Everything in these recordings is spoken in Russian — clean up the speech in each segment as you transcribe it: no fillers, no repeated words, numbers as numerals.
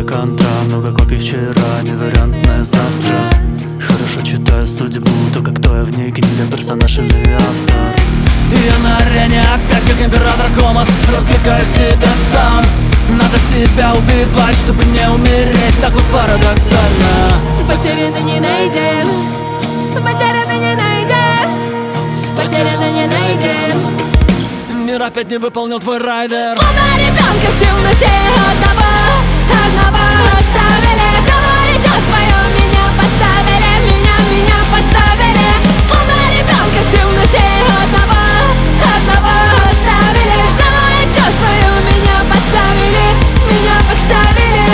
контра, много копий вчера, невариантное завтра. Хорошо читаю судьбу, только кто я в ней, книга, персонаж или автор. Я на арене опять как император Кома, развлекаю себя сам. Надо себя убивать, чтобы не умереть, так вот парадоксально. Потерянный не найден, потерянный не найден, потерянный не найден. Мир опять не выполнил твой райдер. Словно ребенка в темноте одного оставили. Говори, что свое меня подставили, меня подставили. Словно ребенка в темноте одного оставили. Говори, что свое меня подставили, меня подставили.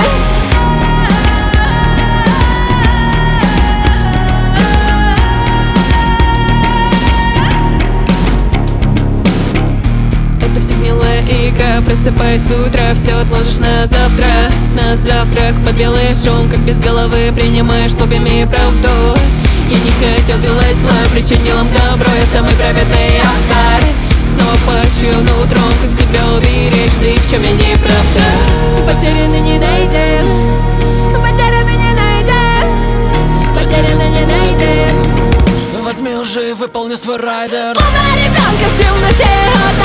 Это все гнилая игра. Просыпаясь с утра, все отложишь на завтра. На завтрак под белый шум, как без головы принимаешь лобями правду. Я не хотел делать зло, причинил им добро. Я самый праведный автор. Снова пощу на утром, как себя уберечь, да и в чем я не прав. Потерянный не найден, потерянный не найден, потерянный не найден. Возьми уже и выполни свой райдер. Словно ребенка в темноте